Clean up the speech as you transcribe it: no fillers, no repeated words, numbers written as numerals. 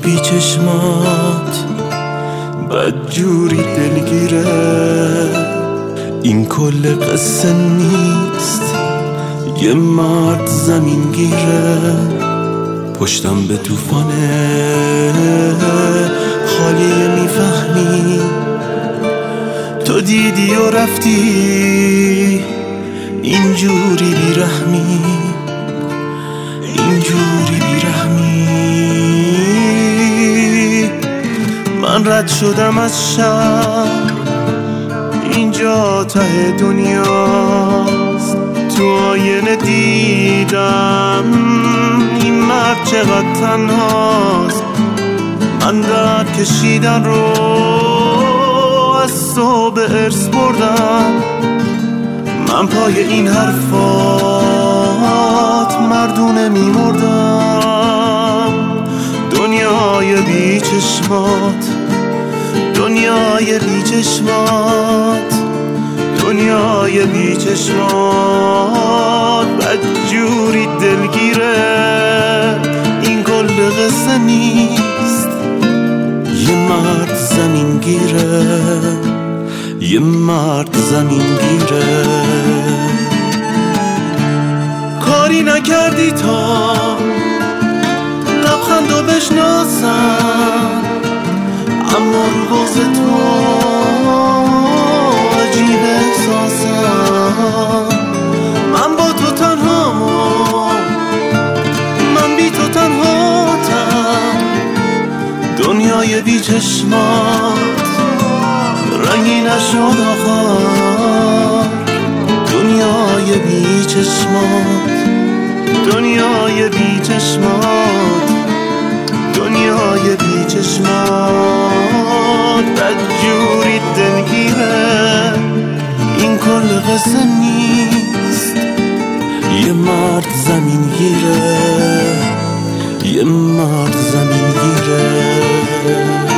بی چشمات بدجوری دلگیره. این کل قصه نیست، یه مرد زمین گیره. پشتم به طوفانه خالیه، میفهمی تو دیدی و رفتی اینجوری بیرحمی، اینجوری بیرحمی. من رد شدم از شهر، اینجا ته دنیاست. تو آینه دیدم این مرد چقدر تنهاست. من درد کشیدن رو از تو به ارث بردم. من پای این حرفات مردونه میمردم. دنیای بی چشمات، دنیای بی چشمات، دنیای بی چشمات بدجوری دلگیره. این کل قصه نیست، یه مرد زمین گیره، یه مرد زمین گیره. کاری نکردی تا لبخندو بشناسم، اما رو بغض تو عجیب احساسم. من با تو تنهام، من بی تو تنهاتم. دنیای بی چشمات رنگی نشد آخر. دنیای بی چشمات، دنیای بی چشمات، دنیای بی چشمات بدجوری دلگیره. این کل قصه نیست، یه مرد زمین گیره، یه مرد زمین گیره.